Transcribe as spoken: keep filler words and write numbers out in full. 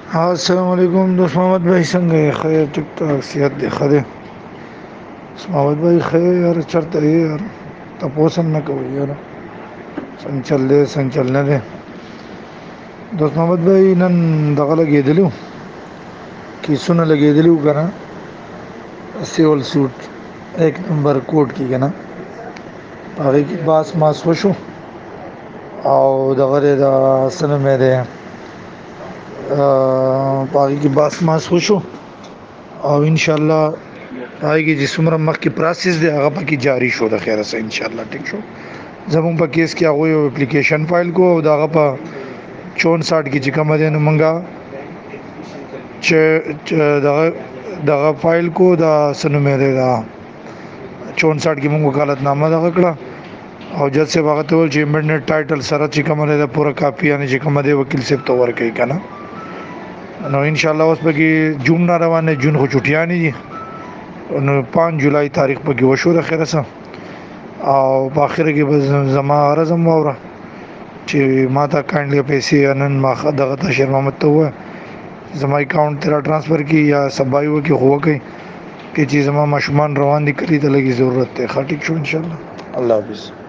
السلام علیکم دوست محمد بھائی څنګه یې خیر ټیک ټاک صحت دی ښه دی دوست محمد بھائی خیر یار چرته یې یار تاسو نه کوي یار څنګه چل دی څنګه چل نه دی دوست محمد بھائی نن دغه لګېدلو کیسونه لګېدلو کنه سیول سوټ ایک نمبر کوټ کې کنه هغه کې باس ماس وشو او دغه د سن مې ده پاگی کی باس ماس وشو او انشاءاللہ پاگی کی چې څومره مخکې پروسس دی هغه پکې جاری شو د خیره سره انشاءاللہ ټیک شو زمون په کیس کې هغه یو اپلیکیشن فایل کو او داغه په چونسठ کې چې کوم دی نو مونږه چې دغه دغه فایل کو دا سنو مې دا چونسठ کې مونږ وکالتنامه دغه کړه او جج سے هغه ته ول چې امبیډنټ ټایټل سره چې کوم دی دا پوره کاپی یعنی چې کوم دی وکیل صاحب ته ورکړي کنه نو ان شاء الله اوس پکې جون نه روانه جون خو چټیانی دي نو پنځه جولای تاریخ پکې وشو د خیره سره او په اخر کې بس زما رزم وره چې ما ته کاینډلی پیسې انن ما دغه تشر محمد ته و زما اکاونټ تیرا ټرانسفر کی یا سبایو کې هو کوي کې چې زما مشمان روان دي کلی ته لګي ضرورت ته خاطر شو ان شاء الله الله حافظ